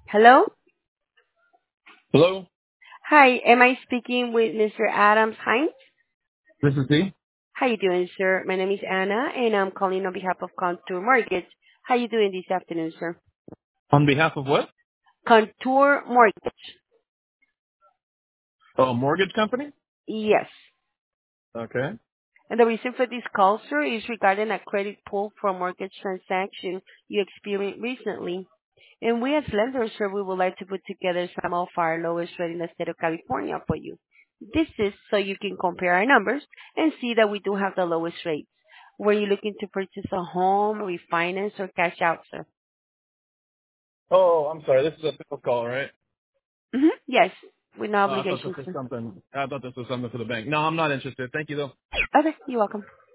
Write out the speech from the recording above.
Hello? Hello, Hi, am I speaking with Mr. Adams Hines? this is D. How you doing, sir? My name is Anna, and I'm calling on behalf of Contour Mortgage. How you doing this afternoon, sir? On behalf of what? Contour Mortgage. Oh, mortgage company? Yes. Okay. And the reason for this call, sir, is regarding a credit pull for a mortgage transaction you experienced recently. And we as lenders, sir, we would like to put together some of our lowest rate in the state of California for you. This is so you can compare our numbers and see that we do have the lowest rates. Were you looking to purchase a home, refinance, or cash out, sir? Oh, I'm sorry. This is a sales call, right? Yes, with no I thought this obligation, was sir. something. I thought this was something for the bank. No, I'm not interested. Thank you, though. Okay, you're welcome.